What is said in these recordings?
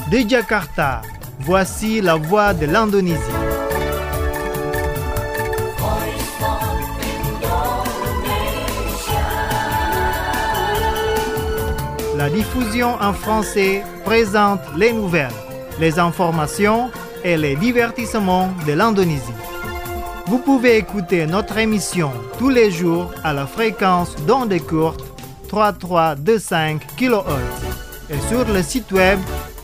De Jakarta, voici la voix de l'Indonésie. La diffusion en français présente les nouvelles, les informations et les divertissements de l'Indonésie. Vous pouvez écouter notre émission tous les jours à la fréquence d'onde courte 3325 kHz et sur le site web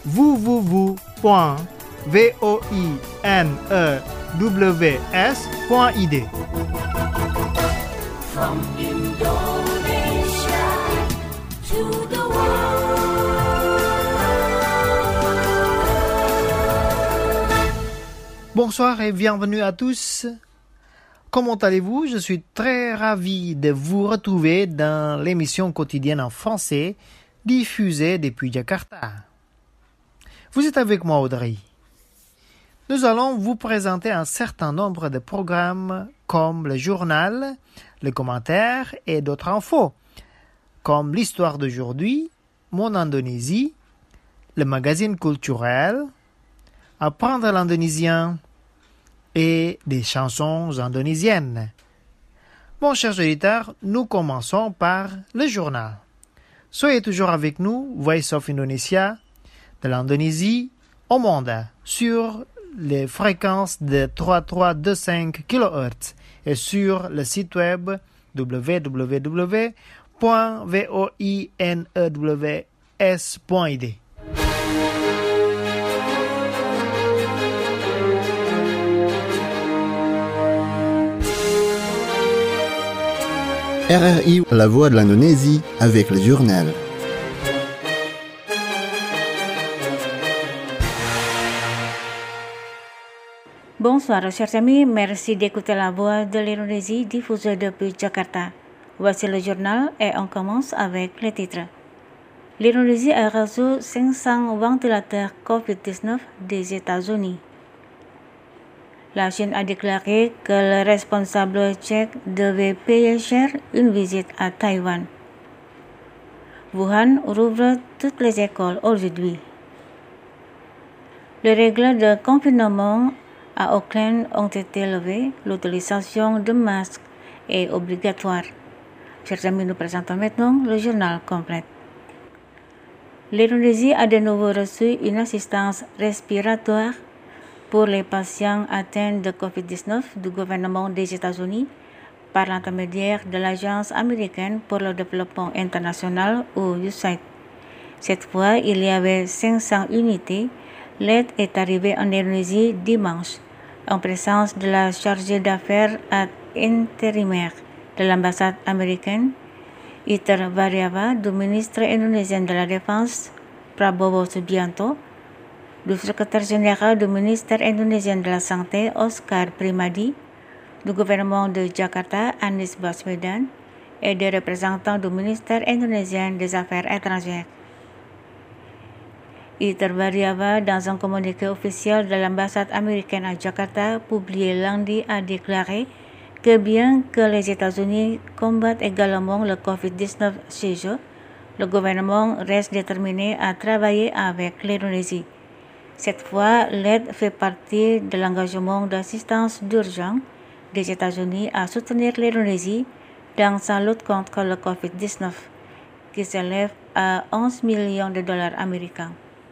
www.voinews.id. From Indonesia to the world. Bonsoir et bienvenue à tous. Comment allez-vous? Je suis très ravi de vous retrouver dans l'émission quotidienne en français diffusée depuis Jakarta. Vous êtes avec moi, Audrey. Nous allons vous présenter un certain nombre de programmes comme le journal, les commentaires et d'autres infos, comme l'histoire d'aujourd'hui, mon Indonésie, le magazine culturel, apprendre l'indonésien et des chansons indonésiennes. Mon cher auditeur, nous commençons par le journal. Soyez toujours avec nous, Voice of Indonesia, de l'Indonésie au monde, sur les fréquences de 3325 kHz et sur le site web www.voinews.id. RRI, la voix de l'Indonésie, avec le journal. Bonsoir chers amis, merci d'écouter la voix de l'Indonésie diffusée depuis Jakarta. Voici le journal et on commence avec les titres. L'Indonésie a reçu 500 ventilateurs COVID-19 des États-Unis. La Chine a déclaré que le responsable tchèque devait payer cher une visite à Taïwan. Wuhan rouvre toutes les écoles aujourd'hui. Les règles de confinement à Auckland ont été levées. L'utilisation de masques est obligatoire. Chers amis, nous présentons maintenant le journal complet. L'Indonésie a de nouveau reçu une assistance respiratoire pour les patients atteints de COVID-19 du gouvernement des États-Unis par l'intermédiaire de l'Agence américaine pour le développement international ou USAID. Cette fois, il y avait 500 unités. L'aide est arrivée en Indonésie dimanche en présence de la chargée d'affaires intérimaire de l'ambassade américaine, Iter Variava, du ministre indonésien de la Défense, Prabowo Subianto, du secrétaire général du ministère indonésien de la Santé, Oscar Primadi, du gouvernement de Jakarta, Anies Baswedan, et des représentants du ministère indonésien des Affaires étrangères. Iter Variava, dans un communiqué officiel de l'ambassade américaine à Jakarta, publié lundi, a déclaré que bien que les États-Unis combattent également le COVID-19 chez eux, le gouvernement reste déterminé à travailler avec l'Indonésie. Cette fois, l'aide fait partie de l'engagement d'assistance d'urgence des États-Unis à soutenir l'Indonésie dans sa lutte contre le COVID-19, qui s'élève à 11 millions de dollars américains.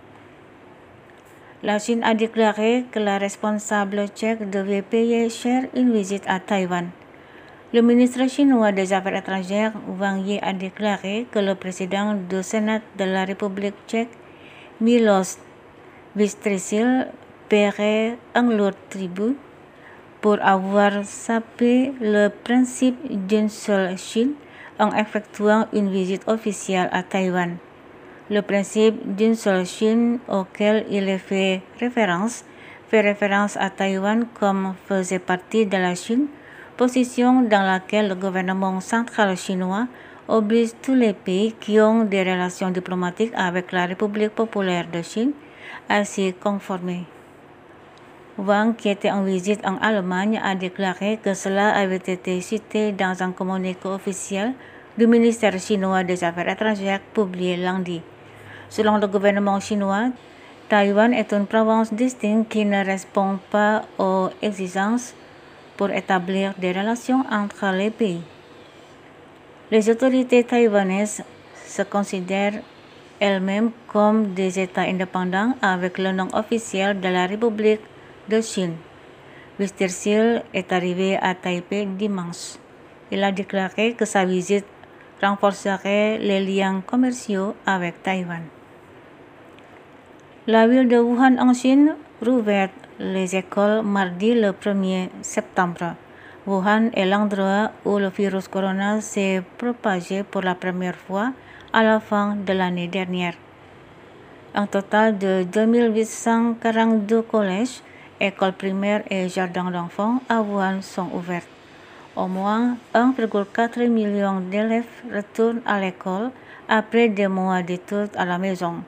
La Chine a déclaré que la responsable tchèque devait payer cher une visite à Taïwan. Le ministre chinois des Affaires étrangères, Wang Yi, a déclaré que le président du Sénat de la République tchèque, Miloš Vystrčil, paierait un lourd tribut pour avoir sapé le principe d'une seule Chine en effectuant une visite officielle à Taïwan. Le principe d'une seule Chine auquel il est fait référence à Taïwan comme faisait partie de la Chine, position dans laquelle le gouvernement central chinois oblige tous les pays qui ont des relations diplomatiques avec la République populaire de Chine à s'y conformer. Wang, qui était en visite en Allemagne, a déclaré que cela avait été cité dans un communiqué officiel du ministère chinois des Affaires étrangères publié lundi. Selon le gouvernement chinois, Taïwan est une province distincte qui ne répond pas aux exigences pour établir des relations entre les pays. Les autorités taïwanaises se considèrent elles-mêmes comme des États indépendants avec le nom officiel de la République de Chine. Mr. Sil est arrivé à Taipei dimanche. Il a déclaré que sa visite renforcerait les liens commerciaux avec Taïwan. La ville de Wuhan en Chine rouvert les écoles mardi le 1er septembre. Wuhan est l'endroit où le virus corona s'est propagé pour la première fois à la fin de l'année dernière. Un total de 2842 collèges, écoles primaires et jardins d'enfants à Wuhan sont ouverts. Au moins 1,4 million d'élèves retournent à l'école après des mois d'études à la maison.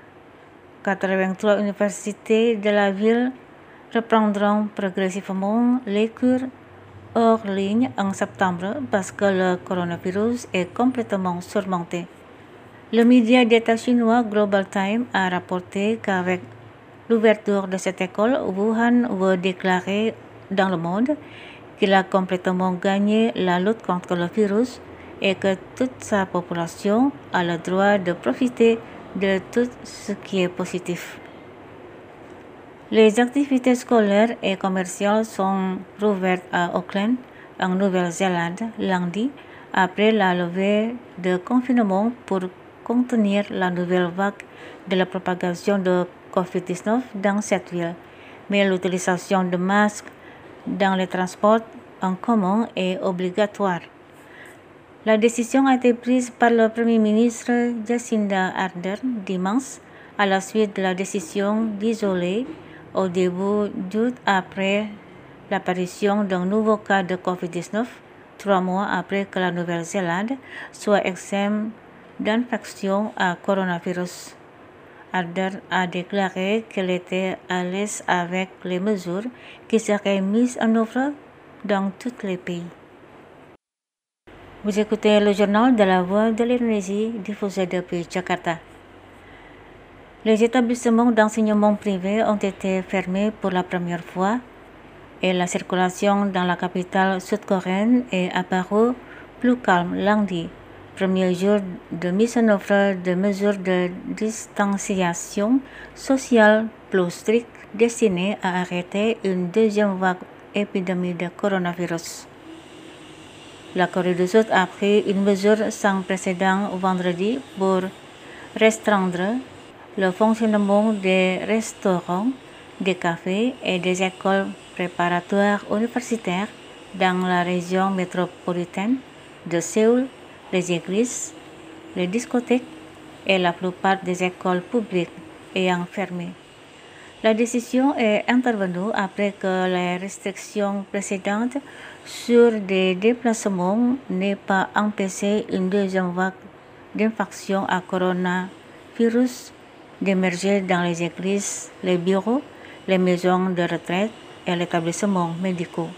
83 universités de la ville reprendront progressivement les cours hors ligne en septembre parce que le coronavirus est complètement surmonté. Le média d'État chinois Global Times a rapporté qu'avec l'ouverture de cette école, Wuhan veut déclarer dans le monde qu'il a complètement gagné la lutte contre le virus et que toute sa population a le droit de profiter de tout ce qui est positif. Les activités scolaires et commerciales sont rouvertes à Auckland, en Nouvelle-Zélande, lundi, après la levée de confinement pour contenir la nouvelle vague de la propagation de COVID-19 dans cette ville. Mais l'utilisation de masques dans les transports en commun est obligatoire. La décision a été prise par le Premier ministre Jacinda Ardern dimanche à la suite de la décision d'isoler au début d'août après l'apparition d'un nouveau cas de COVID-19, 3 mois après que la Nouvelle-Zélande soit exempte d'infection à coronavirus. Ardern a déclaré qu'elle était à l'aise avec les mesures qui seraient mises en œuvre dans tous les pays. Vous écoutez le journal de la Voix de l'Indonésie diffusé depuis Jakarta. Les établissements d'enseignement privé ont été fermés pour la première fois et la circulation dans la capitale sud-coréenne est apparue plus calme lundi, premier jour de mise en œuvre de mesures de distanciation sociale plus strictes destinées à arrêter une deuxième vague épidémie de coronavirus. La Corée du Sud a pris une mesure sans précédent vendredi pour restreindre le fonctionnement des restaurants, des cafés et des écoles préparatoires universitaires dans la région métropolitaine de Séoul, les églises, les discothèques et la plupart des écoles publiques ayant fermé. La décision est intervenue après que les restrictions précédentes sur des déplacements n'aient pas empêché une deuxième vague d'infection à coronavirus d'émerger dans les églises, les bureaux, les maisons de retraite et les établissements médicaux.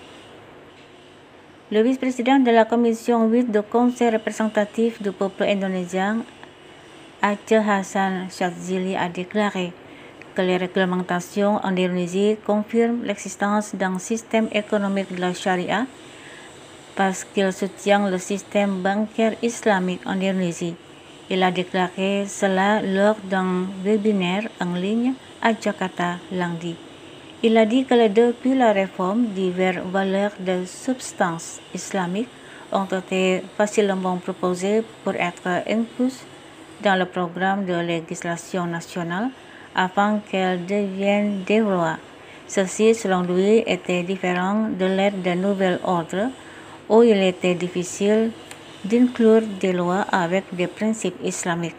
Le vice-président de la commission 8 du Conseil représentatif du peuple indonésien, Aceh Hasan Shadzili, a déclaré que les réglementations en Indonésie confirment l'existence d'un système économique de la charia parce qu'il soutient le système bancaire islamique en Indonésie. Il a déclaré cela lors d'un webinaire en ligne à Jakarta lundi. Il a dit que depuis la réforme, diverses valeurs de substance islamique ont été facilement proposées pour être incluses dans le programme de législation nationale afin qu'elles deviennent des lois. Ceci, selon lui, était différent de l'ère de nouvel ordre, où il était difficile d'inclure des lois avec des principes islamiques.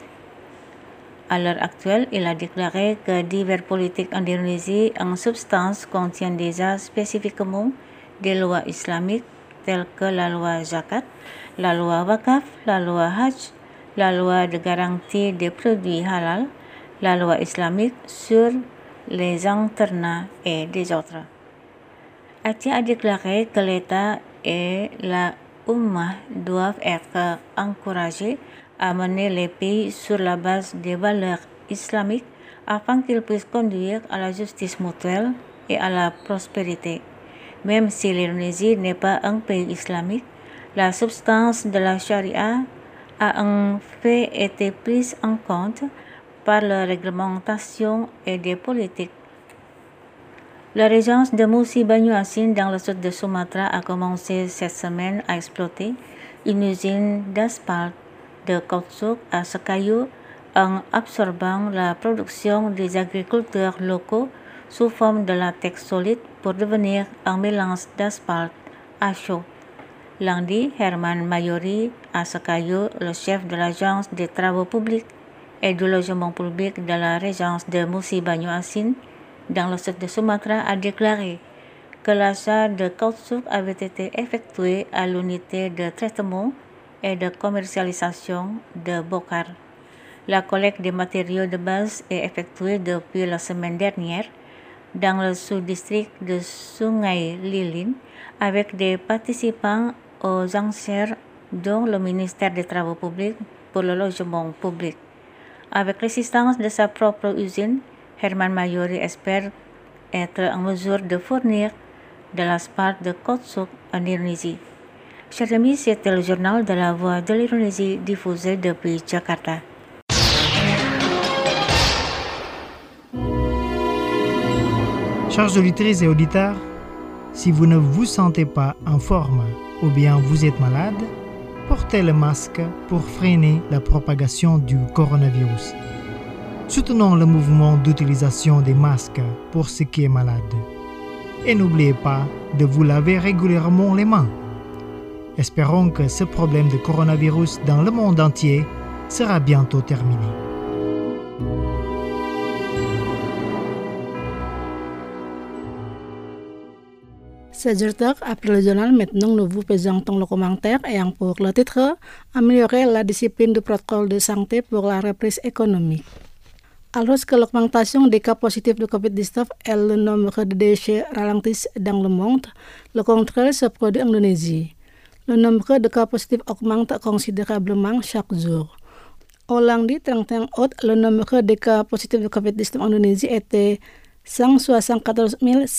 À l'heure actuelle, il a déclaré que divers politiques en Indonésie en substance contiennent déjà spécifiquement des lois islamiques telles que la loi zakat, la loi wakaf, la loi hajj, la loi de garantie des produits halal, la loi islamique sur les internats et des autres. Aceh a déclaré que l'État et la Ummah doivent être encouragés à mener les pays sur la base des valeurs islamiques afin qu'ils puissent conduire à la justice mutuelle et à la prospérité. Même si l'Indonésie n'est pas un pays islamique, la substance de la charia a en fait été prise en compte par la réglementation et des politiques. La régence de Musi Banyuasin dans le sud de Sumatra a commencé cette semaine à exploiter une usine d'asphalte de caoutchouc à Sakayu en absorbant la production des agriculteurs locaux sous forme de latex solide pour devenir un mélange d'asphalte à chaud. Lundi, Herman Mayori à Sakayu, le chef de l'agence des travaux publics et du logement public de la régence de Musi Banyuasin dans le sud de Sumatra, a déclaré que l'achat de caoutchouc avait été effectué à l'unité de traitement et de commercialisation de Bokar. La collecte des matériaux de base est effectuée depuis la semaine dernière dans le sous-district de Sungai Lilin avec des participants aux enchères dont le ministère des Travaux publics pour le logement public. Avec l'assistance de sa propre usine, Herman Mayori espère être en mesure de fournir de l'asphalte de caoutchouc en Indonésie. Chers amis, c'était le journal de la Voix de l'Indonésie diffusé depuis Jakarta. Chers auditeurs et auditeurs, si vous ne vous sentez pas en forme ou bien vous êtes malade, portez le masque pour freiner la propagation du coronavirus. Soutenons le mouvement d'utilisation des masques pour ceux qui sont malades. Et n'oubliez pas de vous laver régulièrement les mains. Espérons que ce problème de coronavirus dans le monde entier sera bientôt terminé. Auditeurs, après le journal, maintenant nous vous présentons le commentaire ayant pour le titre « Améliorer la discipline du protocole de santé pour la reprise économique ». Alors que l'augmentation des cas positifs de COVID-19 et le nombre de décès ralentissent dans le monde, le contraire se produit en Indonésie. Le nombre de cas positifs augmente considérablement chaque jour. Au lundi 31 août, le nombre de cas positifs de COVID-19 en Indonésie était 174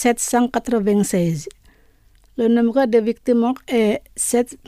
796. Le nombre de victimes mortes est 7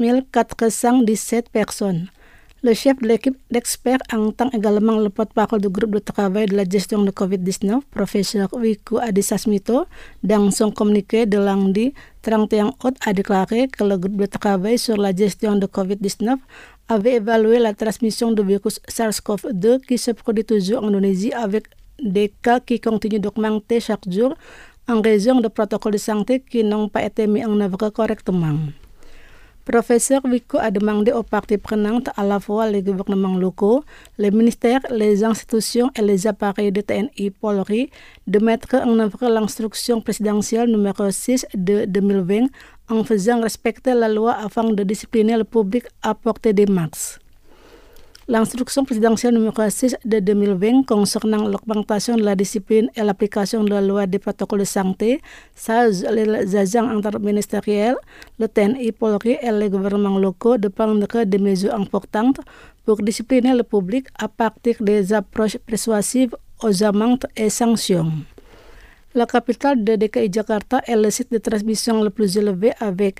417 personnes. Le chef de l'équipe d'experts entend également le porte-parole du groupe de travail de la gestion de COVID-19, professeur Wiku Adisasmito, dans son communiqué de lundi 31 août a déclaré que le groupe de travail sur la gestion de COVID-19 avait évalué la transmission du virus SARS-CoV-2 qui se produit toujours en Indonésie avec des cas qui continuent d'augmenter chaque jour en raison de protocoles de santé qui n'ont pas été mis en œuvre correctement. Professeur Wiku a demandé aux parties prenantes, à la fois les gouvernements locaux, les ministères, les institutions et les appareils de TNI Polri, de mettre en œuvre l'instruction présidentielle numéro 6 de 2020 en faisant respecter la loi afin de discipliner le public à porter des masques. L'instruction présidentielle numéro 6 de 2020 concernant l'augmentation de la discipline et l'application de la loi des protocoles de santé charge les agents interministériels, le TNI Polri et les gouvernements locaux de prendre des mesures importantes pour discipliner le public à partir des approches persuasives aux amendes et sanctions. La capitale de DKI Jakarta est le site de transmission le plus élevé avec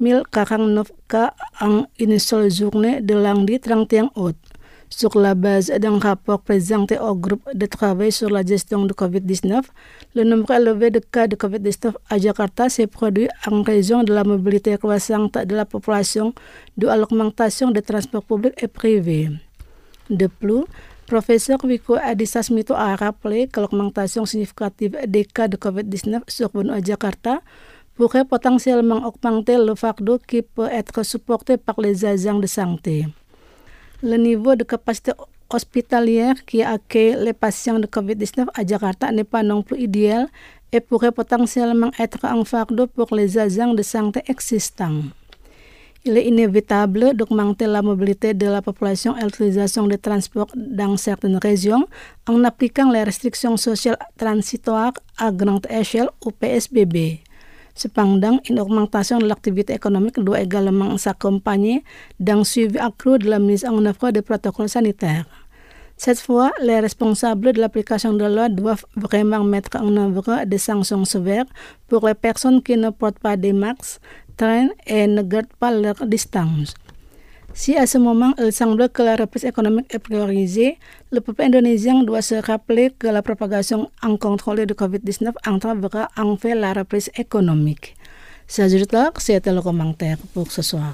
1049 cas en une seule journée de lundi 31 août. Sur la base d'un rapport présenté au groupe de travail sur la gestion de COVID-19, le nombre élevé de cas de COVID-19 à Jakarta s'est produit en raison de la mobilité croissante de la population due à l'augmentation des transports publics et privés. De plus, professeur Wiku Adisasmito a rappelé que l'augmentation significative des cas de COVID-19 survenue à Jakarta pourrait potentiellement augmenter le fardeau qui peut être supporté par les agents de santé. Le niveau de capacité hospitalière qui accueille les patients de COVID-19 à Jakarta n'est pas non plus idéal et pourrait potentiellement être un fardeau pour les agents de santé existants. Il est inévitable d'augmenter la mobilité de la population et l'utilisation des transports dans certaines régions en appliquant les restrictions sociales transitoires à grande échelle ou PSBB. Cependant, une augmentation de l'activité économique doit également s'accompagner d'un suivi accru de la mise en œuvre des protocoles sanitaires. Cette fois, les responsables de l'application de la loi doivent vraiment mettre en œuvre des sanctions sévères pour les personnes qui ne portent pas des masques, traînent et ne gardent pas leur distance. Si à ce moment, il semble que la reprise économique est priorisée, le peuple indonésien doit se rappeler que la propagation incontrôlée de COVID-19 entravera en fait la reprise économique. Chers auditeurs, c'était le commentaire pour ce soir.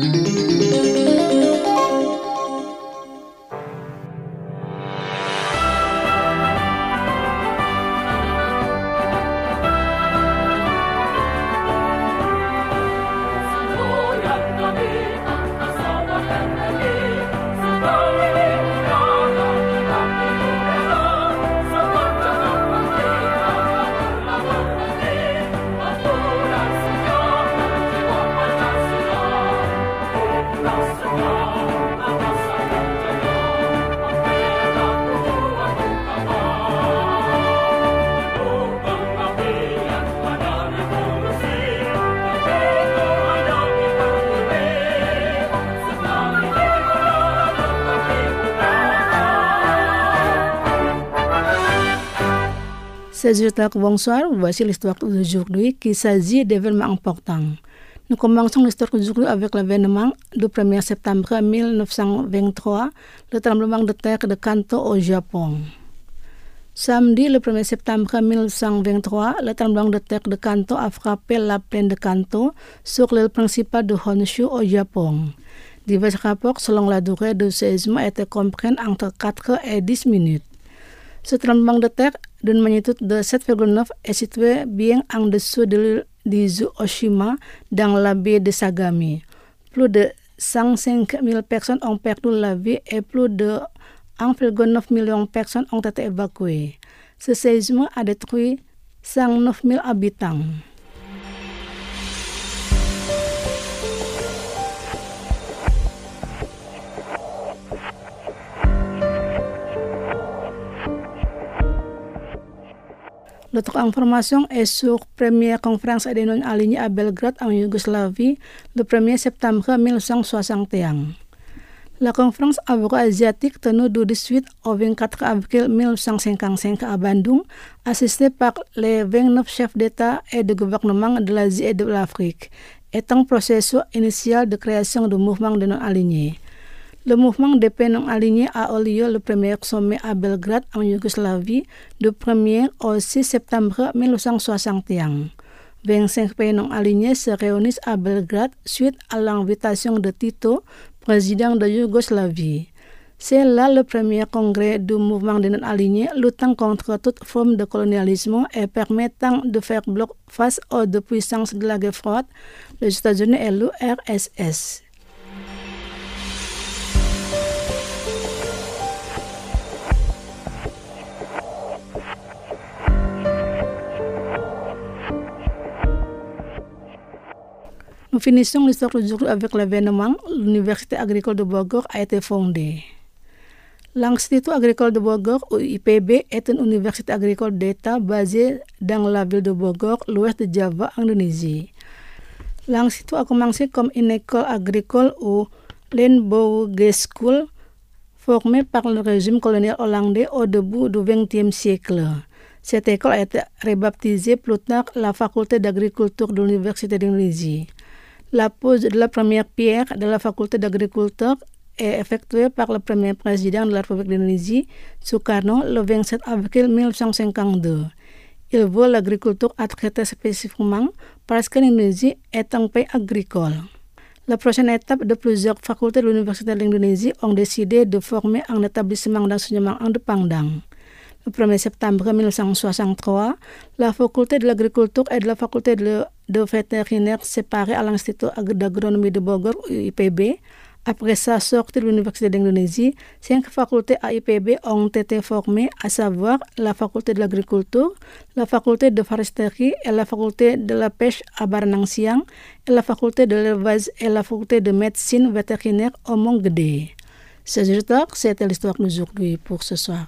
Chers auditeurs, bonsoir. Voici l'histoire d'aujourd'hui qui s'agit d'événements importants. Nous commençons l'histoire d'aujourd'hui avec l'événement du 1er septembre 1923, le tremblement de terre de Kanto au Japon. Samedi, le 1er septembre 1923, le tremblement de terre de Kanto a frappé la plaine de Kanto sur l'île principale de Honshu au Japon. Divers rapports selon la durée du séisme étaient compris entre 4 et 10 minutes. Ce tremblement de terre d'une magnitude de 7,9 est situé bien en dessous de l'île d'Izu-Oshima dans la baie de Sagami. Plus de 105 000 personnes ont perdu la vie et plus de 1,9 million de personnes ont été évacuées. Ce séisme a détruit 109 000 habitants. L'autre information est sur la première conférence des non-alignés à Belgrade en Yougoslavie le 1er septembre 1961. La conférence euro-asiatique tenue du 18 au 24 avril 1955 à Bandung, assistée par les 29 chefs d'État et de gouvernement de l'Asie et de l'Afrique, est un processus initial de création du mouvement des non-alignés. Le mouvement des pays non-alignés a eu lieu le premier sommet à Belgrade en Yougoslavie du 1er au 6 septembre 1961. 25 pays non-alignés se réunissent à Belgrade suite à l'invitation de Tito, président de Yougoslavie. C'est là le premier congrès du mouvement des non-alignés luttant contre toute forme de colonialisme et permettant de faire bloc face aux deux puissances de la guerre froide, les États-Unis et l'URSS. Nous finissons l'histoire d'aujourd'hui avec l'événement. L'Université agricole de Bogor a été fondée. L'Institut agricole de Bogor, ou IPB, est une université agricole d'État basée dans la ville de Bogor, l'ouest de Java, Indonésie. L'Institut a commencé comme une école agricole ou Landbouw School, formée par le régime colonial hollandais au début du XXe siècle. Cette école a été rebaptisée plus tard la Faculté d'agriculture de l'Université d'Indonésie. La pose de la première pierre de la faculté d'agriculture est effectuée par le premier président de la République d'Indonésie, Sukarno, le 27 avril 1952. Il voit l'agriculture à traiter spécifiquement parce que l'Indonésie est un pays agricole. La prochaine étape de plusieurs facultés de l'Université d'Indonésie ont décidé de former un établissement d'enseignement indépendant. Le 1er septembre 1963, la faculté de l'agriculture et de la faculté de vétérinaire séparées à l'Institut d'agronomie de Bogor, IPB. Après sa sortie de l'Université d'Indonésie, 5 facultés à IPB ont été formées, à savoir la faculté de l'agriculture, la faculté de foresterie et la faculté de la pêche à Baranang Siang, et la faculté de l'élevage et la faculté de médecine vétérinaire au Mont Gede. Chers auditeurs, c'était l'histoire d'aujourd'hui pour ce soir.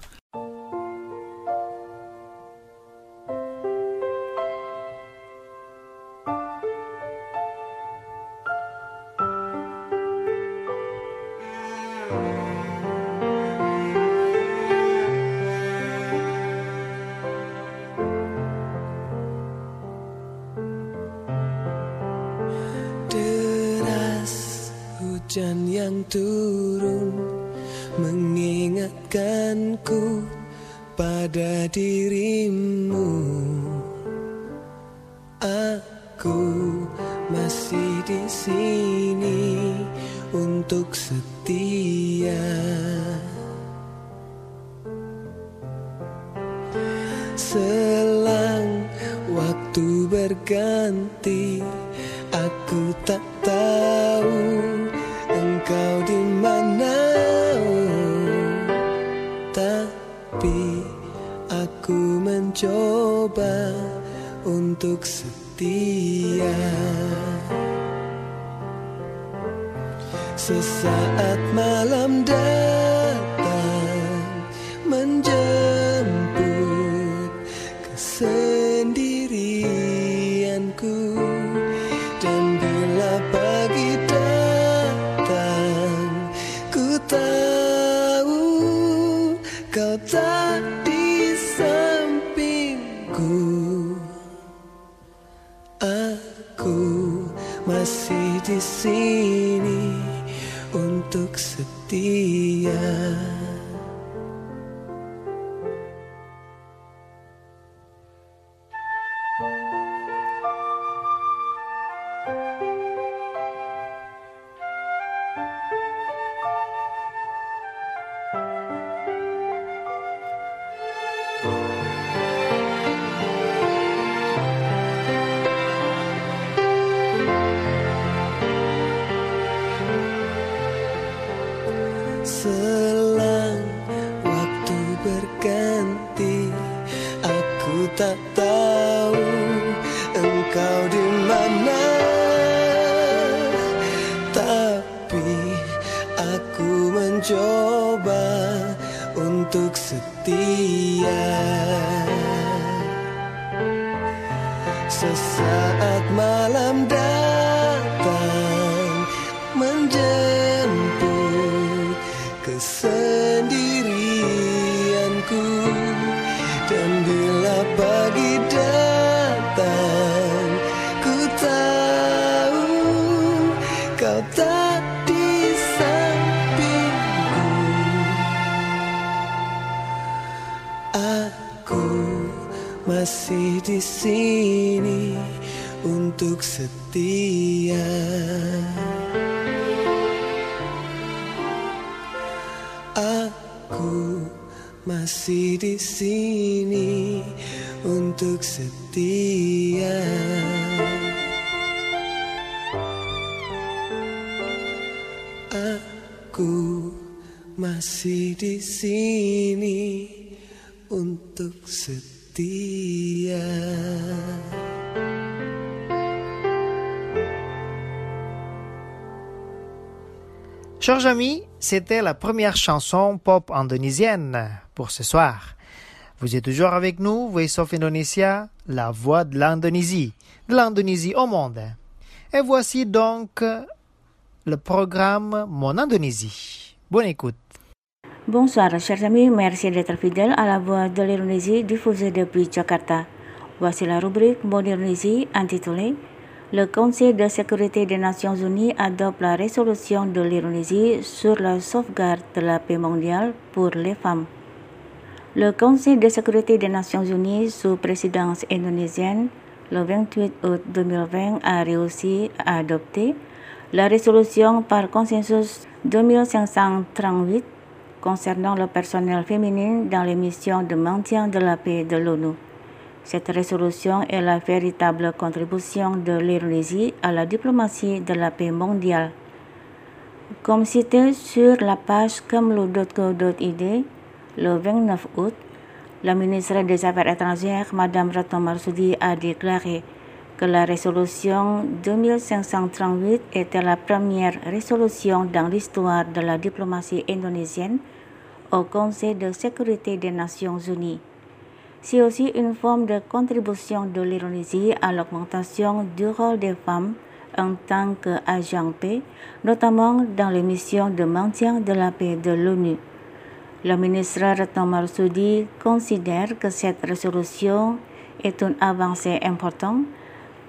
hujan yang turun mengingatkanku pada dirimu. Aku masih di sini untuk setia. Selang waktu berganti, aku tak tahu engkau di mana, tapi aku mencoba untuk setia. Sesaat malam datang menjemput kesendirianku, dan bila pagi datang, ku tahu kau tak di sampingku. Aku masih di sini untuk setia. Selang waktu berganti, aku tak tahu engkau di mana, tapi aku mencoba untuk setia. Sesaat malam datang menjemput kesendirianku, dan bila pagi datang, ku tahu kau tak di sampingku. Aku masih di sini untuk setia. Aku masih di sini untuk setia. Aku masih di sini untuk setia. Chers amis, c'était la première chanson pop indonésienne pour ce soir. Vous êtes toujours avec nous, Voice of Indonesia, la voix de l'Indonésie au monde. Et voici donc le programme Mon Indonésie. Bonne écoute. Bonsoir, chers amis, merci d'être fidèles à la voix de l'Indonésie diffusée depuis Jakarta. Voici la rubrique Mon Indonésie intitulée Le Conseil de sécurité des Nations Unies adopte la résolution de l'Indonésie sur la sauvegarde de la paix mondiale pour les femmes. Le Conseil de sécurité des Nations Unies sous présidence indonésienne le 28 août 2020 a réussi à adopter la résolution par consensus 2538 concernant le personnel féminin dans les missions de maintien de la paix de l'ONU. Cette résolution est la véritable contribution de l'Indonésie à la diplomatie de la paix mondiale. Comme cité sur la page kemlu.go.id le 29 août, la ministre des Affaires étrangères, Madame Retno Marsudi, a déclaré que la résolution 2538 était la première résolution dans l'histoire de la diplomatie indonésienne au Conseil de sécurité des Nations Unies. C'est aussi une forme de contribution de l'Indonésie à l'augmentation du rôle des femmes en tant qu'agents paix, notamment dans les missions de maintien de la paix de l'ONU. Le ministre Retno Marsudi considère que cette résolution est une avancée importante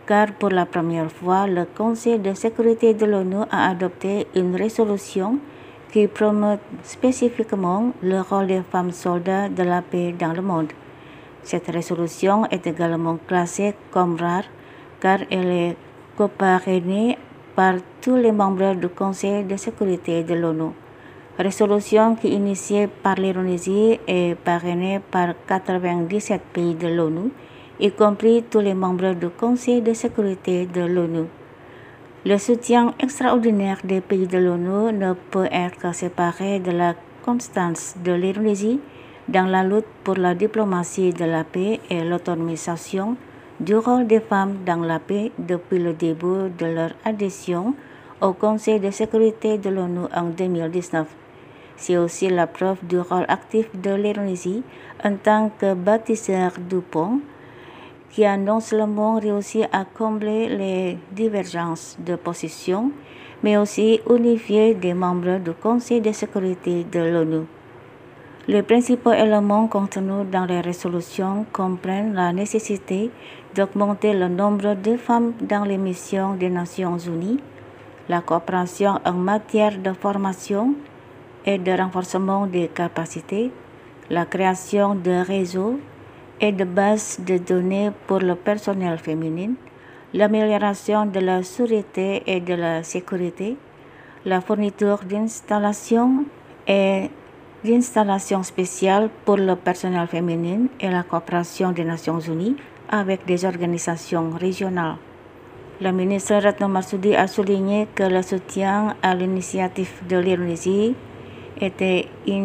car pour la première fois, le Conseil de sécurité de l'ONU a adopté une résolution qui promeut spécifiquement le rôle des femmes soldats de la paix dans le monde. Cette résolution est également classée comme rare car elle est coparrainée par tous les membres du Conseil de sécurité de l'ONU. Résolution qui, initiée par l'Indonésie, est parrainée par 97 pays de l'ONU, y compris tous les membres du Conseil de sécurité de l'ONU. Le soutien extraordinaire des pays de l'ONU ne peut être séparé de la constance de l'Indonésie dans la lutte pour la diplomatie de la paix et l'autonomisation du rôle des femmes dans la paix depuis le début de leur adhésion au Conseil de sécurité de l'ONU en 2019. C'est aussi la preuve du rôle actif de l'Indonésie en tant que bâtisseur du pont, qui a non seulement réussi à combler les divergences de position, mais aussi unifier des membres du Conseil de sécurité de l'ONU. Les principaux éléments contenus dans les résolutions comprennent la nécessité d'augmenter le nombre de femmes dans les missions des Nations Unies, la coopération en matière de formation et de renforcement des capacités, la création de réseaux et de bases de données pour le personnel féminin, l'amélioration de la sûreté et de la sécurité, la fourniture d'installations et d'installations spéciales pour le personnel féminin et la coopération des Nations Unies avec des organisations régionales. La ministre Retno Marsudi a souligné que le soutien à l'initiative de l'Indonésie était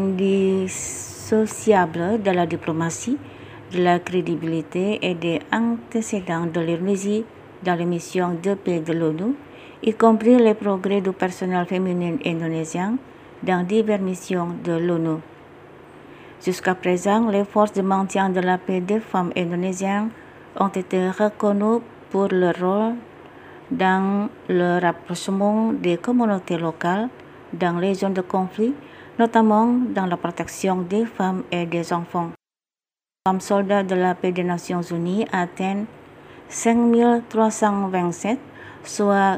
indissociable de la diplomatie, de la crédibilité et des antécédents de l'Indonésie dans les missions de paix de l'ONU, y compris les progrès du personnel féminin indonésien dans diverses missions de l'ONU. Jusqu'à présent, les forces de maintien de la paix des femmes indonésiennes ont été reconnues pour leur rôle dans le rapprochement des communautés locales dans les zones de conflit, notamment dans la protection des femmes et des enfants. Les femmes soldats de la paix des Nations Unies atteignent 5327, soit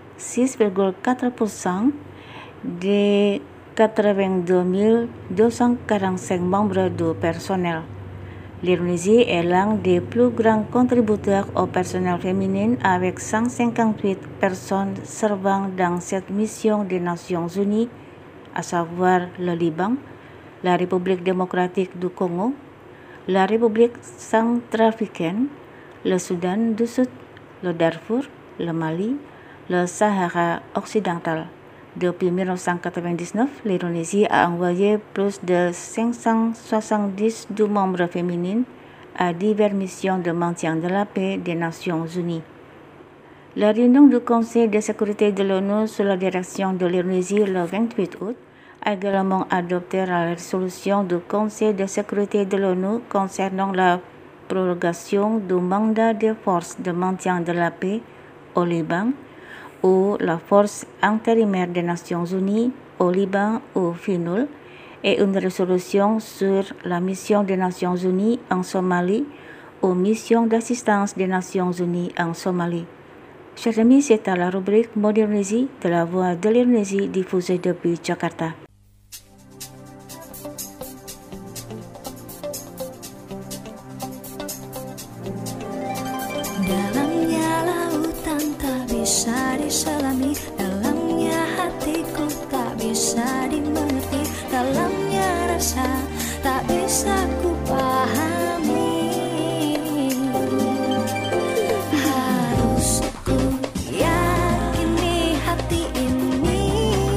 6,4% des 82 245 membres du personnel. L'Indonésie est l'un des plus grands contributeurs au personnel féminin avec 158 personnes servant dans cette mission des Nations Unies, à savoir le Liban, la République démocratique du Congo, la République centrafricaine, le Soudan du Sud, le Darfour, le Mali, le Sahara occidental. Depuis 1999, l'Indonésie a envoyé plus de 570 membres féminines à diverses missions de maintien de la paix des Nations Unies. La réunion du Conseil de sécurité de l'ONU sous la direction de l'Indonésie le 28 août a également adopté la résolution du Conseil de sécurité de l'ONU concernant la prorogation du mandat des forces de maintien de la paix au Liban ou la force intérimaire des Nations Unies au Liban ou FINUL et une résolution sur la mission des Nations Unies en Somalie ou mission d'assistance des Nations Unies en Somalie. Chers amis, c'est à la rubrique Modernésie de la Voix de l'Indonésie diffusée depuis Jakarta. Dalamnya lautan tak bisa diselami, dalamnya hatiku tak bisa dimengerti, dalamnya rasa tak bisa ku pahami. Harus ku yakini hati ini,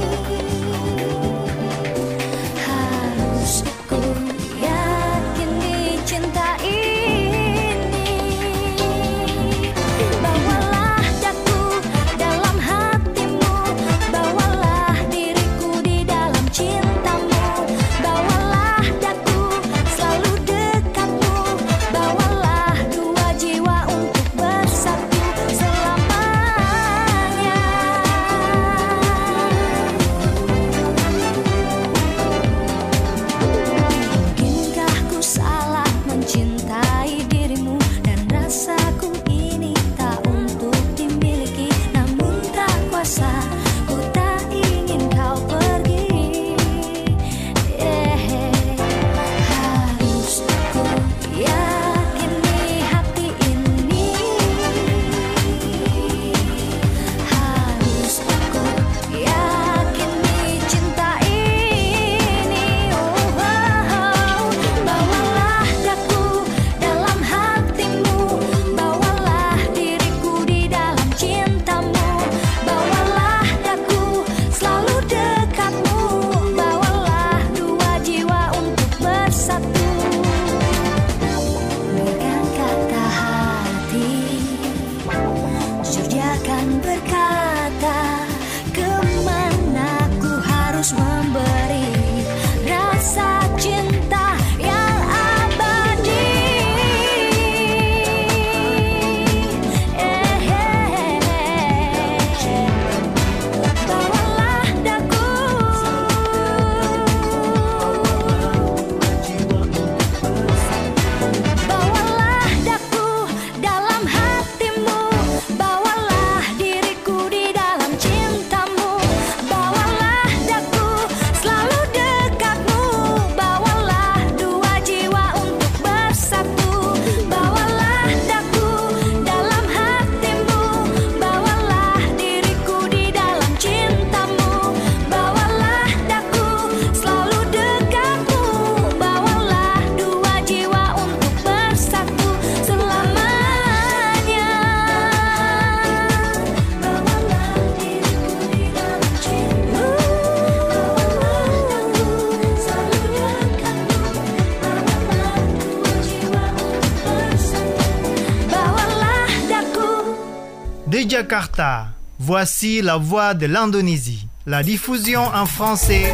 harus ku yakini cinta ini. Bawalah daku dalam hatimu Jakarta, voici la voix de l'Indonésie. La diffusion en français.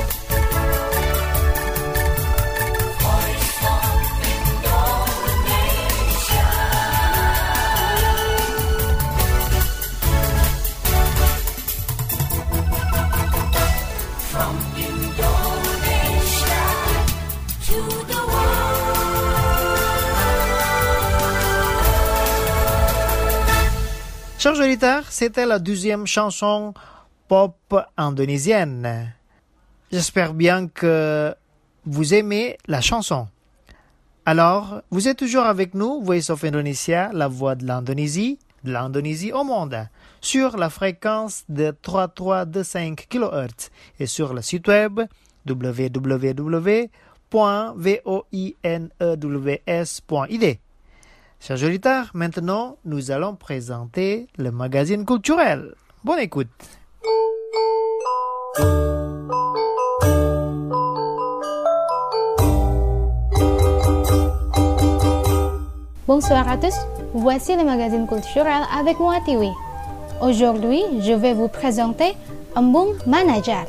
Chers auditeurs, c'était la deuxième chanson pop indonésienne. J'espère bien que vous aimez la chanson. Alors, vous êtes toujours avec nous, Voice of Indonesia, la voix de l'Indonésie au monde, sur la fréquence de 3325 kHz et sur le site web www.voinews.id. Chers auditeurs, maintenant, nous allons présenter le magazine culturel. Bonne écoute. Bonsoir à tous, voici le magazine culturel avec moi Tiwi. Aujourd'hui, je vais vous présenter Embung Manajar.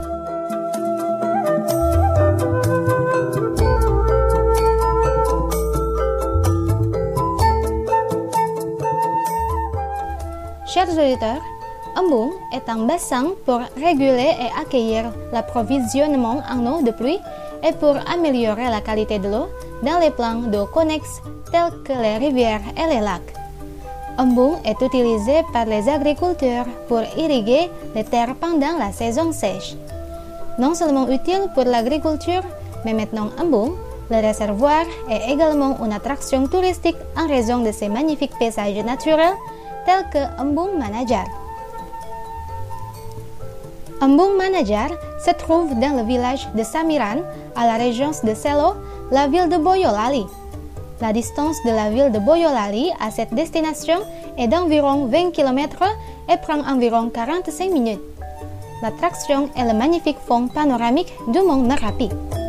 Chers auditeurs, Embung est un bassin pour réguler et accueillir l'approvisionnement en eau de pluie et pour améliorer la qualité de l'eau dans les plans d'eau connexes tels que les rivières et les lacs. Embung est utilisé par les agriculteurs pour irriguer les terres pendant la saison sèche. Non seulement utile pour l'agriculture, mais maintenant Embung, le réservoir est également une attraction touristique en raison de ses magnifiques paysages naturels tels que Embung Manajar. Embung Manajar se trouve dans le village de Samiran, à la région de Selo, la ville de Boyolali. La distance de la ville de Boyolali à cette destination est d'environ 20 km et prend environ 45 minutes. L'attraction est le magnifique fond panoramique du mont Merapi.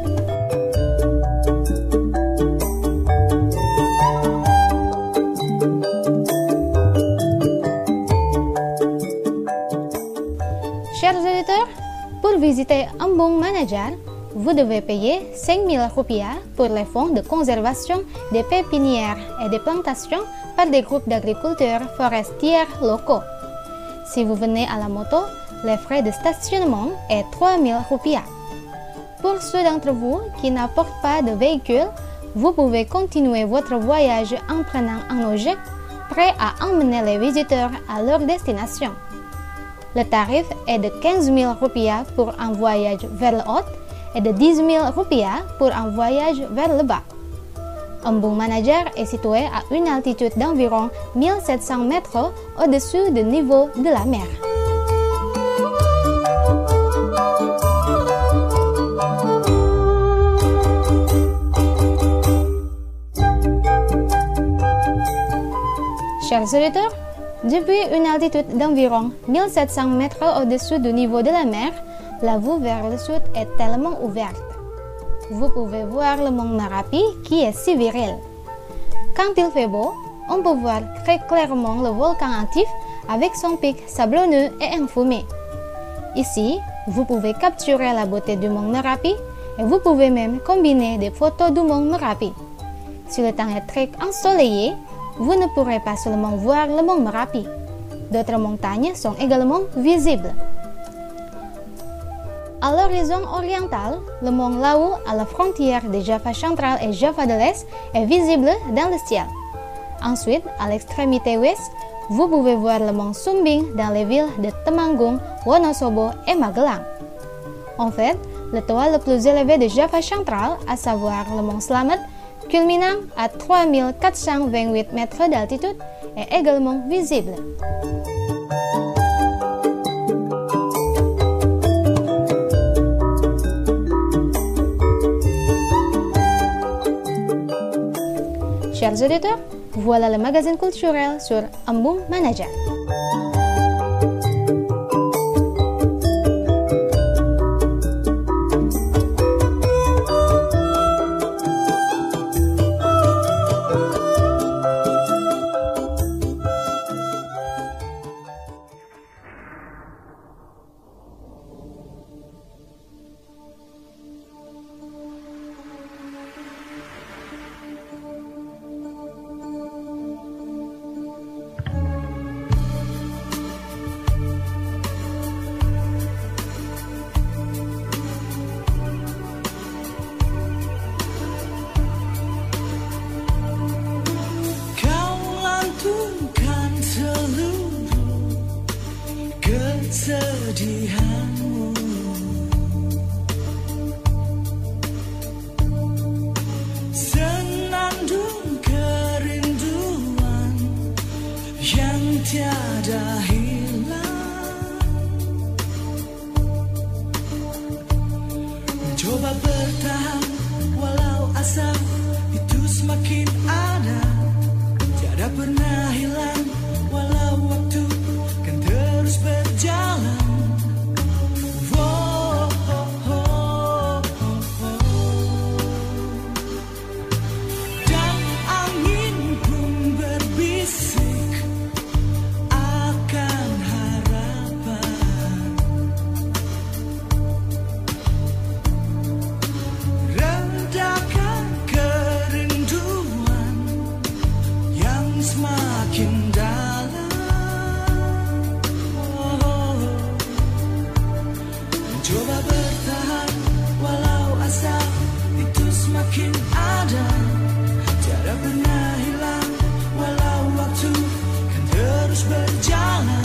Chers auditeurs, pour visiter Embung Manajar, vous devez payer 5 000 rupiah pour les fonds de conservation des pépinières et des plantations par des groupes d'agriculteurs forestiers locaux. Si vous venez à la moto, les frais de stationnement est 3 000 rupiah. Pour ceux d'entre vous qui n'apportent pas de véhicule, vous pouvez continuer votre voyage en prenant un objet prêt à emmener les visiteurs à leur destination. Le tarif est de 15 000 rupiah pour un voyage vers le haut et de 10 000 rupiah pour un voyage vers le bas. Embung Manajar est situé à une altitude d'environ 1700 mètres au-dessus du niveau de la mer. Chers auditeurs, depuis une altitude d'environ 1700 mètres au-dessus du niveau de la mer, la vue vers le sud est tellement ouverte. Vous pouvez voir le mont Merapi qui est si viril. Quand il fait beau, on peut voir très clairement le volcan actif avec son pic sablonneux et enfumé. Ici, vous pouvez capturer la beauté du mont Merapi et vous pouvez même combiner des photos du mont Merapi. Si le temps est très ensoleillé, vous ne pourrez pas seulement voir le mont Merapi. D'autres montagnes sont également visibles. À l'horizon oriental, le mont Lau, à la frontière de Java central et Java de l'Est, est visible dans le ciel. Ensuite, à l'extrémité ouest, vous pouvez voir le mont Sumbing dans les villes de Temanggung, Wonosobo et Magelang. En fait, le toit le plus élevé de Java central, à savoir le mont Slamet, culminant à 3428 mètres d'altitude, est également visible. Chers auditeurs, voilà le magazine culturel sur Embung Manajar. kesedihanmu. Senandung kerinduan yang tiada hilang. Mencoba bertahan walau asap itu semakin ada, tiada pernah hilang walau waktu kan terus berjalan. Dan angin pun berbisik akan harapan. Redakan kerinduan yang semakin dalam. Mencoba bertahan walau asap itu semakin ada, tiada pernah hilang walau waktu kan terus berjalan.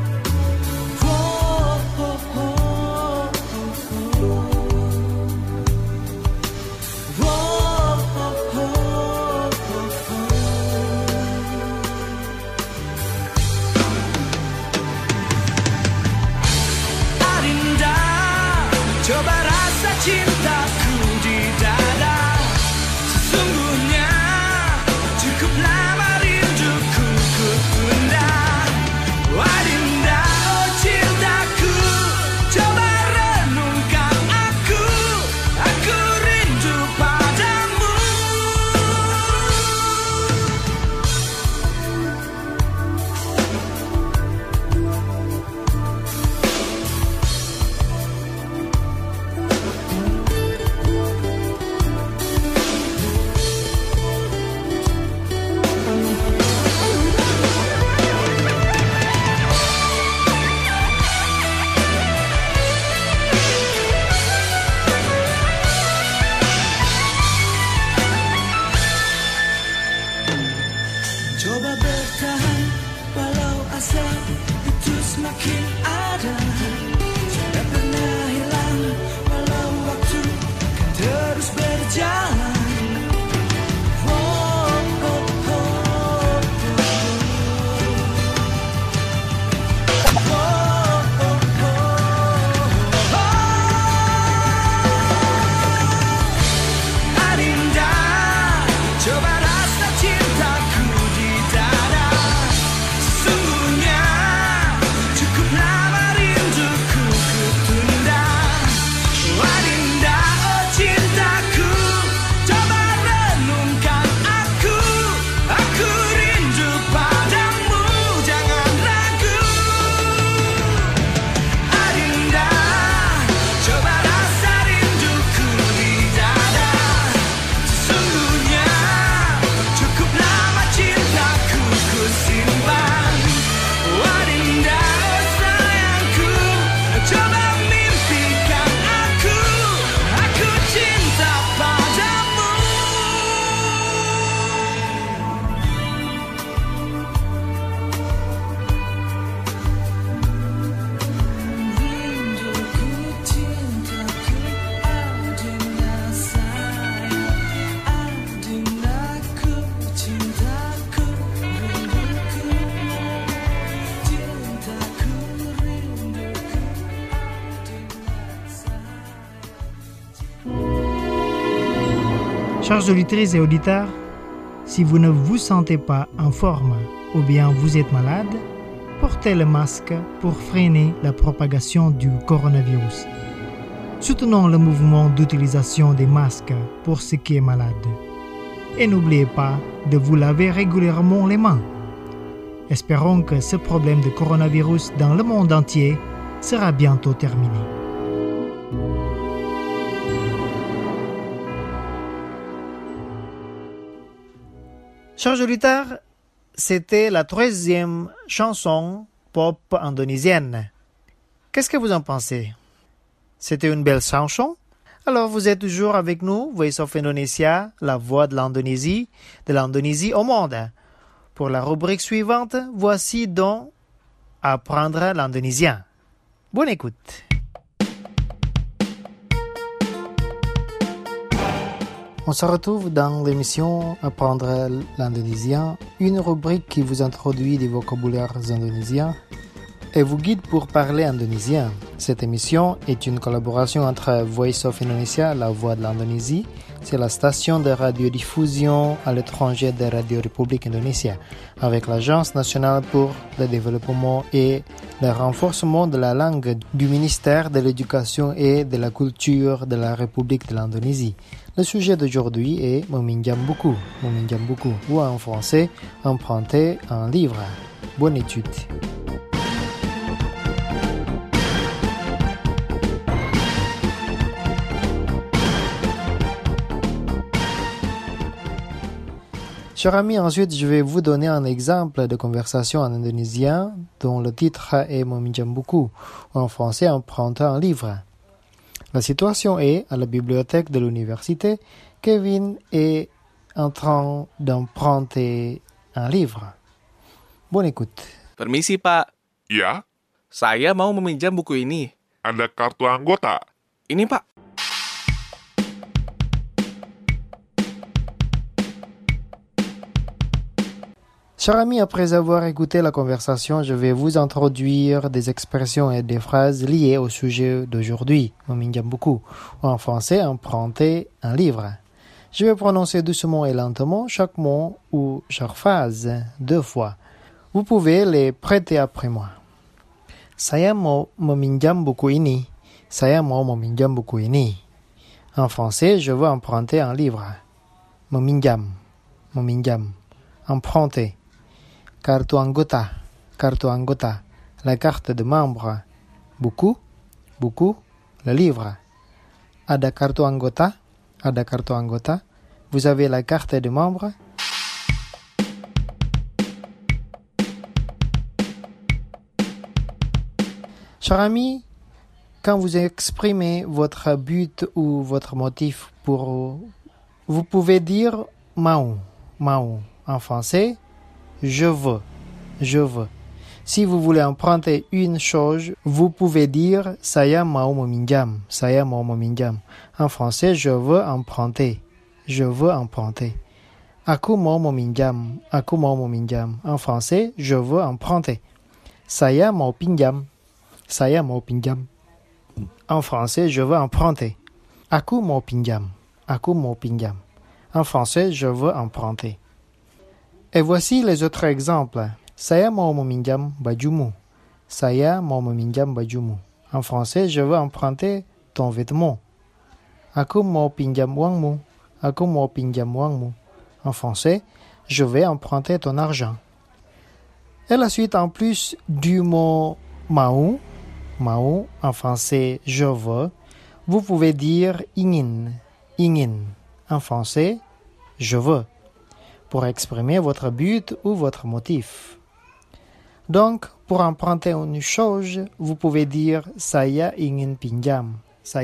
Adinda, coba rasa cintaku di dada. Sesungguhnya cukup lama rinduku ku tunda. Adinda, oh cintaku, coba renungkan aku rindu padamu. Coba bertahan walau asap itu semakin ada, tiada pernah hilang walau waktu kan terus berjalan. Adinda, coba rasa cintaku di dada. Sesungguhnya cukup lama rinduku ku tunda. Adinda, oh cintaku, coba renungkan aku rindu padamu, jangan ragu. Adinda, coba rasa rinduku di dada. Sesungguhnya cukup lama cintaku ku simpan. Adinda, oh sayangku, coba mimpikan aku cinta padamu. Rinduku, cintaku, Adinda sayang. Adindaku, cintaku, rinduku, cintaku, rinduku, Adinda sayang. Chers auditrices et auditeurs, si vous ne vous sentez pas en forme ou bien vous êtes malade, portez le masque pour freiner la propagation du coronavirus. Soutenons le mouvement d'utilisation des masques pour ceux qui est malade. Et n'oubliez pas de vous laver régulièrement les mains. Espérons que ce problème de coronavirus dans le monde entier sera bientôt terminé. Chers auditeurs, c'était la 3e chanson pop indonésienne. Qu'est-ce que vous en pensez? C'était une belle chanson? Alors vous êtes toujours avec nous, Voice of Indonesia, la voix de l'Indonésie au monde. Pour la rubrique suivante, voici donc apprendre l'indonésien. Bonne écoute. On se retrouve dans l'émission Apprendre l'indonésien, une rubrique qui vous introduit des vocabulaires indonésiens et vous guide pour parler indonésien. Cette émission est une collaboration entre Voice of Indonesia, la voix de l'Indonésie, c'est la station de radiodiffusion à l'étranger de Radio République Indonésia, avec l'Agence nationale pour le développement et le renforcement de la langue du ministère de l'Éducation et de la Culture de la République de l'Indonésie. Le sujet d'aujourd'hui est meminjam buku, ou en français, emprunter un livre. Bonne étude. Chers amis, ensuite, je vais vous donner un exemple de conversation en indonésien dont le titre est meminjam buku, ou en français, emprunter un livre. La situation est, à la bibliothèque de l'université, Kevin est en train d'emprunter un livre. Bonne écoute. Permisi, Pak. Ya, Saya mau meminjam buku ini. Anda kartu anggota. Ini, Pak. Chers amis, après avoir écouté la conversation, je vais vous introduire des expressions et des phrases liées au sujet d'aujourd'hui, meminjam buku, ou en français, emprunter un livre. Je vais prononcer doucement et lentement chaque mot ou chaque phrase 2 fois. Vous pouvez les prêter après moi. Saya mau meminjam buku ini. Saya mau meminjam buku ini. En français, je veux emprunter un livre. Meminjam. Emprunter. Kartu anggota, la carte de membre. Buku, le livre. Ada kartu anggota. Vous avez la carte de membre. Chers amis, quand vous exprimez votre but ou votre motif vous pouvez dire mau. En français, je veux. Si vous voulez emprunter une chose, vous pouvez dire saya mau meminjam. En français, je veux emprunter. Aku mau meminjam. En français, je veux emprunter. Saya mau pinjam. En français, je veux emprunter. Aku mau pinjam. En français, je veux emprunter. Et voici les autres exemples. Saya mau meminjam bajumu. En français, je veux emprunter ton vêtement. Aku mau pinjam uangmu. En français, je vais emprunter ton argent. Et la suite, en plus du mot mau, en français, je veux, vous pouvez dire ingin. En français, je veux, pour exprimer votre but ou votre motif. Donc, pour emprunter une chose, vous pouvez dire saya ingin pinjam.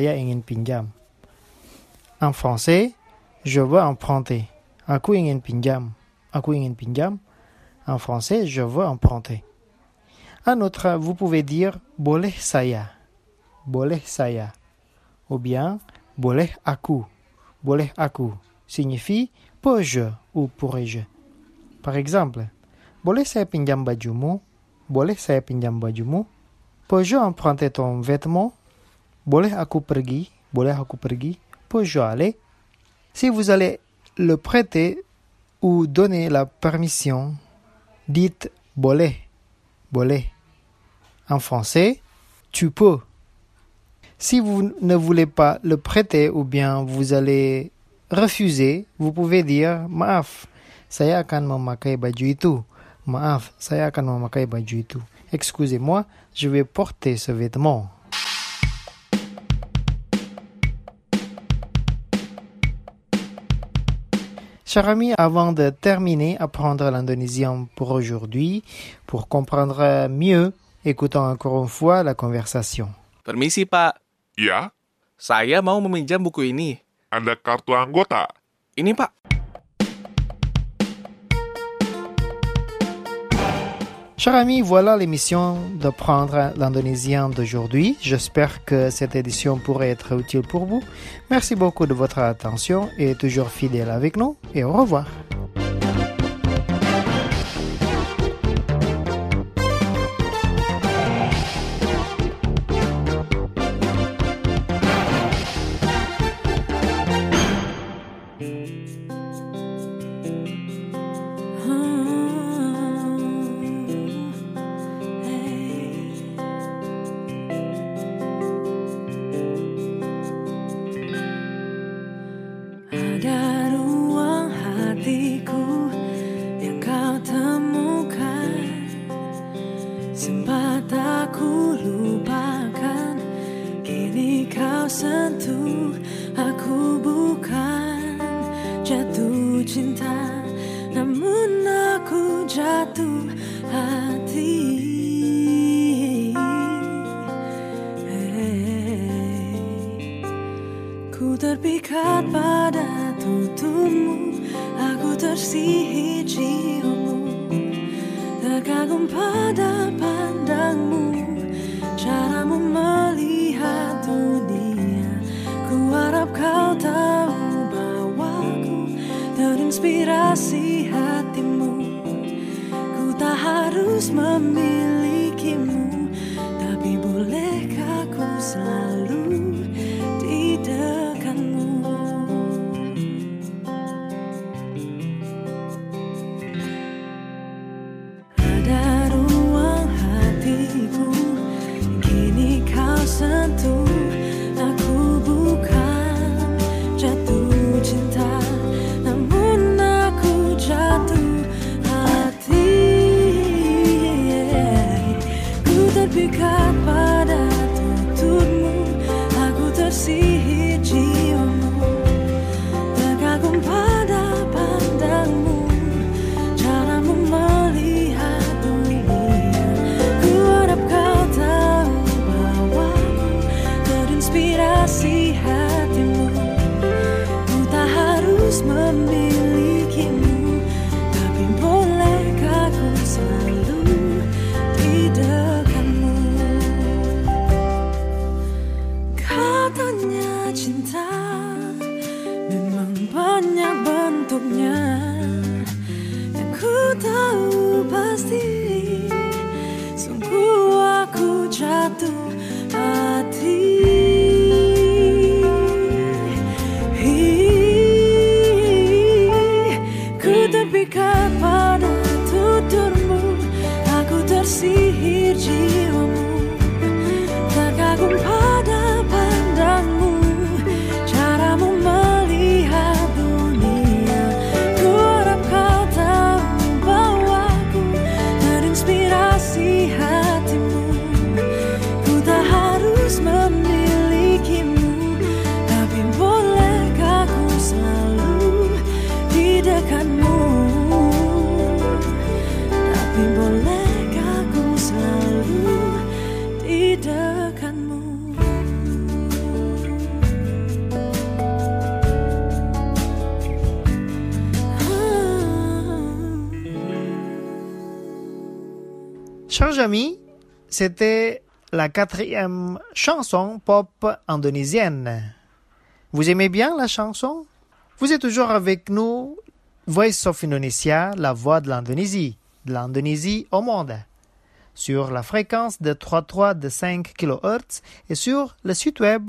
En français, je veux emprunter. Aku ingin pinjam. En français, je veux emprunter. En outre, vous pouvez dire boleh saya. Ou bien boleh aku. Signifie peux-je ou pourrais-je. Par exemple, boleh saya pinjam bajumu? Peux-je emprunter ton vêtement? Boleh aku pergi? Peux-je aller? Si vous allez le prêter ou donner la permission, dites boleh. En français, tu peux. Si vous ne voulez pas le prêter ou bien vous allez refuser, vous pouvez dire maaf, saya akan memakai baju itu. Excusez-moi, je vais porter ce vêtement. Chers amis, avant de terminer apprendre l'indonésien pour aujourd'hui, pour comprendre mieux, écoutons encore une fois la conversation. Permisi, Pak. Ya, Saya mau meminjam buku ini. Anda kartu anggota. Ini, Pak. Chers amis, voilà l'émission d'apprendre l'indonésien d'aujourd'hui. J'espère que cette édition pourrait être utile pour vous. Merci beaucoup de votre attention et toujours fidèle avec nous et au revoir. Ada ruang hatiku yang kau temukan, sempat aku lupakan, kini kau sentuh, aku bukan jatuh cinta, namun aku jatuh hati. Ku terpikat pada tuturmu, aku tersihir ciummu, terkagum pada pandangmu, caramu melihat dunia. Ku harap kau tahu bahwa ku terinspirasi hatimu. Ku tak harus memilikimu, tapi bolehkah ku selalu di dekatmu. Ada ruang hatiku, kini kau sentuh, aku bukan jatuh cinta, namun aku jatuh hati. Ku terpikat pada tuturmu, aku tersihir jiwamu, terkagum pada pandangmu, caramu melihat dunia. Ku harap kau tahu bahwa ku terinspirasi hatimu. Ku tak harus memilikimu, tapi bolehkah ku selalu di dekatmu. Katanya cinta memang banyak bentuknya, yang ku tahu pasti, sungguh aku jatuh hati. Ku terpikat pada tuturmu, aku tersihir jiwamu, terkagum pada pandangmu, caramu melihat dunia. Ku harap kau tahu bahwa ku terinspirasi hatimu. Ku tak harus memilikimu, tapi bolehkah ku selalu di dekatmu. Tapi bolehkah ku selalu di dekatmu. Chers amis, c'était la 4e chanson pop indonésienne. Vous aimez bien la chanson? Vous êtes toujours avec nous, Voice of Indonesia, la voix de l'Indonésie au monde, sur la fréquence de 3,5 kHz et sur le site web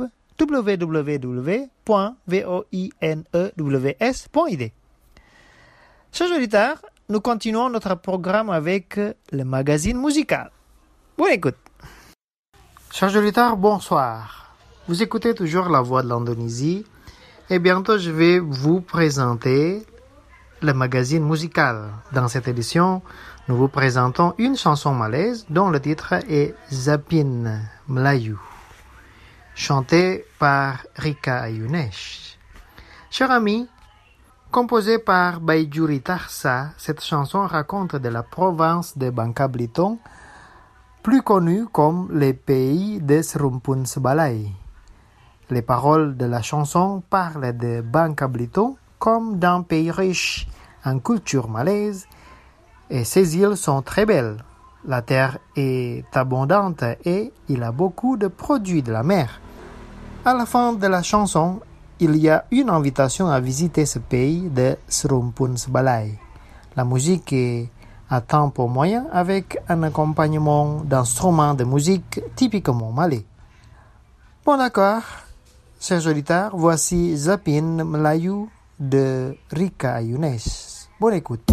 www.voinews.id. Chers auditeurs, nous continuons notre programme avec le magazine musical. Bonne écoute. Chers auditeurs, bonsoir. Vous écoutez toujours la voix de l'Indonésie et bientôt je vais vous présenter le magazine musical. Dans cette édition, nous vous présentons une chanson malaise dont le titre est Zapin Melayu, chantée par Rika Ayunesh. Chers amis, composée par Baijuri Tarsa, cette chanson raconte de la province de Bangka Belitung, plus connue comme le pays des Serumpun Sebalai. Les paroles de la chanson parlent de Bangka Belitung comme d'un pays riche en culture malaise, et ces îles sont très belles. La terre est abondante et il a beaucoup de produits de la mer. À la fin de la chanson, il y a une invitation à visiter ce pays de Serumpun Sebalai. La musique est à tempo moyen avec un accompagnement d'instruments de musique typiquement malais. Bon d'accord, chers auditeurs, voici Zapin Melayu de Rika Yunes. Bonne écoute.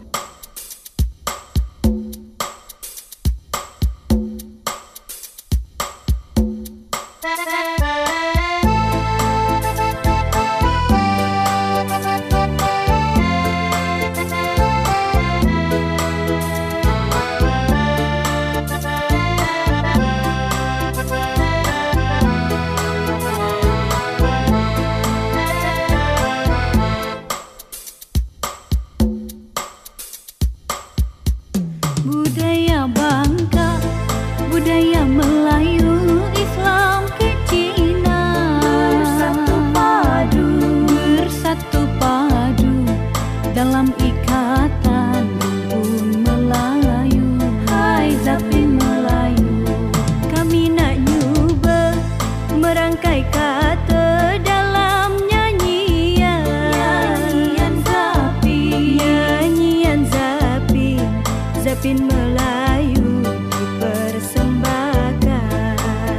Budaya Bangka, budaya Melayu, Islam ke Cina, bersatu padu dalam ikatan rumpun Melayu. Hai Zapin Melayu, kami nak cuba merangkai kata dalam nyanyian Zapin, Zapin Melayu dipersembahkan.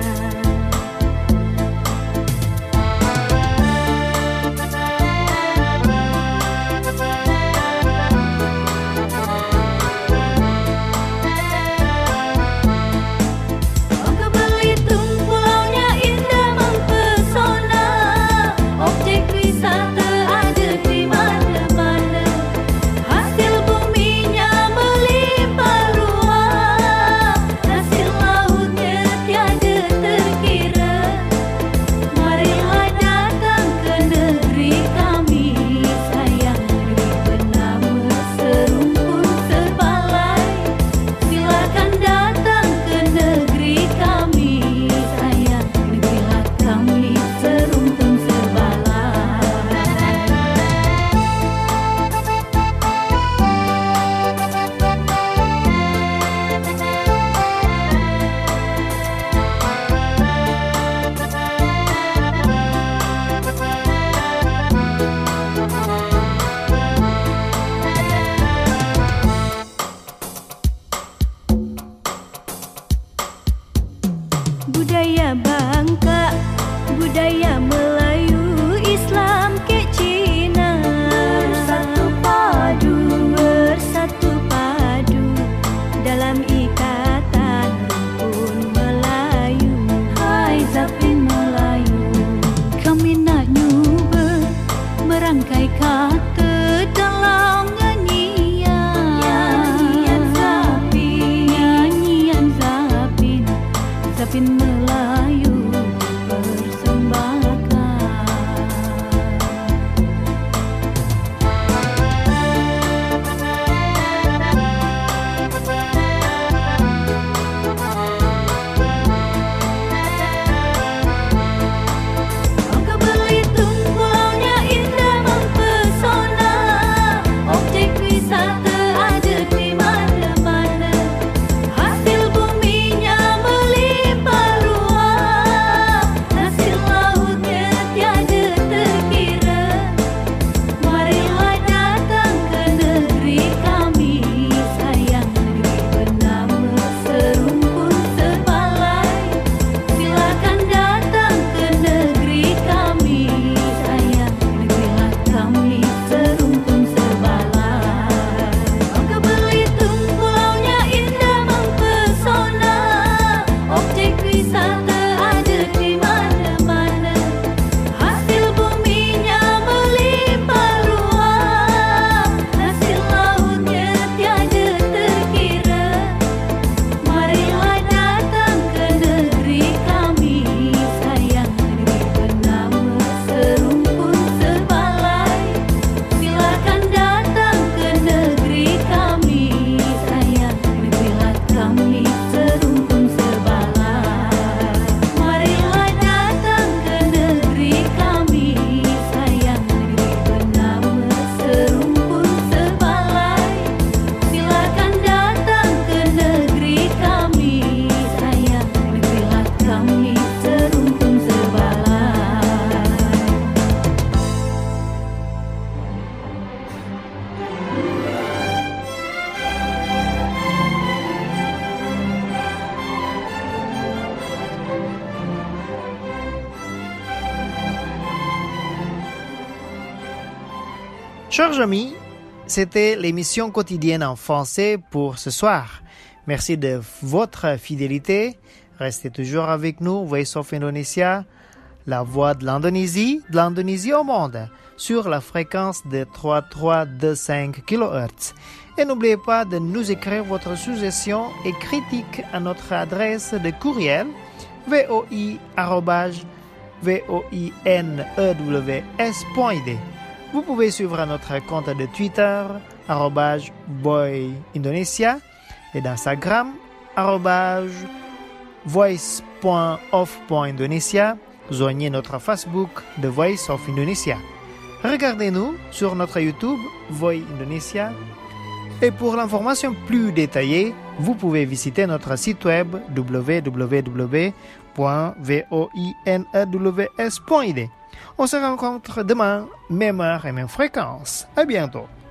Bangka Belitung pulaunya indah mempesona, objek wisata ada di mana-mana. Hasil buminya melimpah ruah, hasil lautnya tiada terkira. Marilah datang ke negeri kami, sayang negeri bernama Serumpun Sebalai. Silakan datang ke negeri kami, sayang negerilah kami Serumpun Sebalai. Budaya Bangka, budaya Melayu, Islam ke Cina, bersatu padu dalam ikatan rumpun Melayu. Hai Zapin Melayu, kami nak cuba merangkai kata dalam nyanyian Zapin, Zapin Melayu dipersembahkan. Bangka Belitung pulaunya indah mempesona, objek wisata ada di mana-mana. Hasil buminya melimpah ruah, Chers amis, c'était l'émission quotidienne en français pour ce soir. Merci de votre fidélité. Restez toujours avec nous, Voice of Indonesia, la voix de l'Indonésie au monde, sur la fréquence de 3325 kHz. Et n'oubliez pas de nous écrire votre suggestion et critique à notre adresse de courriel voi@voinews.id. Vous pouvez suivre notre compte de Twitter @voiindonesia et d'Instagram @voice.of.indonesia. Joignez notre Facebook The Voice of Indonesia. Regardez-nous sur notre YouTube Voi Indonesia. Et pour l'information plus détaillée, vous pouvez visiter notre site web www.voinews.id. On se rencontre demain, même heure et même fréquence. À bientôt.